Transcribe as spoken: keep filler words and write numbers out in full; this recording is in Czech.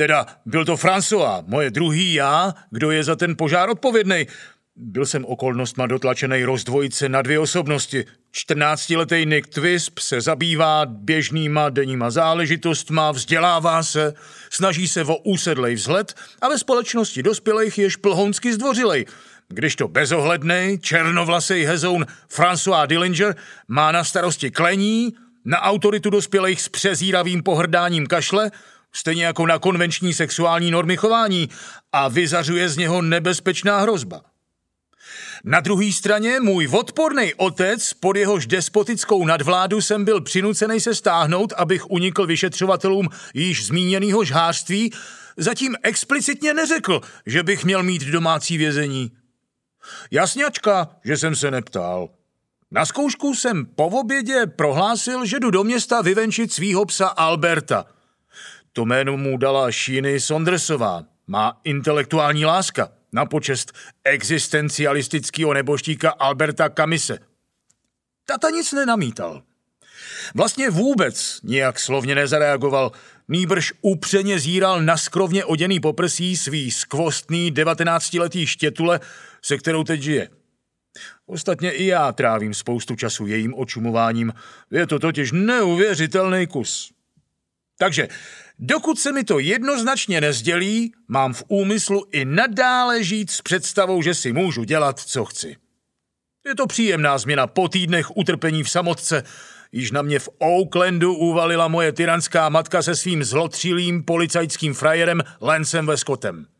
Teda byl to François, moje druhý já, kdo je za ten požár odpovědnej. Byl jsem okolnostma dotlačenej rozdvojit se na dvě osobnosti. čtrnáctiletý Nick Twisp se zabývá běžnýma denníma záležitostma, vzdělává se, snaží se o úsedlej vzhled a ve společnosti dospělejch je šplhounsky zdvořilej. Kdežto bezohlednej, černovlasej hezoun François Dillinger má na starosti klení, na autoritu dospělejch s přezíravým pohrdáním kašle, stejně jako na konvenční sexuální normy chování a vyzařuje z něho nebezpečná hrozba. Na druhé straně můj odporný otec, pod jehož despotickou nadvládu jsem byl přinucený se stáhnout, abych unikl vyšetřovatelům již zmíněného žhářství, zatím explicitně neřekl, že bych měl mít domácí vězení. Jasňačka, že jsem se neptal. Na zkoušku jsem po obědě prohlásil, že jdu do města vyvenčit svýho psa Alberta. To jméno mu dala Sheeny Saundersová, má intelektuální láska, na počest existencialistického neboštíka Alberta Camise. Tata nic nenamítal. Vlastně vůbec nijak slovně nezareagoval, nýbrž upřeně zíral na skrovně oděný poprsí svý skvostný devatenáctiletý štětule, se kterou teď žije. Ostatně i já trávím spoustu času jejím očumováním, je to totiž neuvěřitelný kus. Takže dokud se mi to jednoznačně nezdělí, mám v úmyslu i nadále žít s představou, že si můžu dělat, co chci. Je to příjemná změna po týdnech utrpení v samotce, již na mě v Oaklandu uvalila moje tyranská matka se svým zlotřilým policajtským frajerem Lancem Westcottem.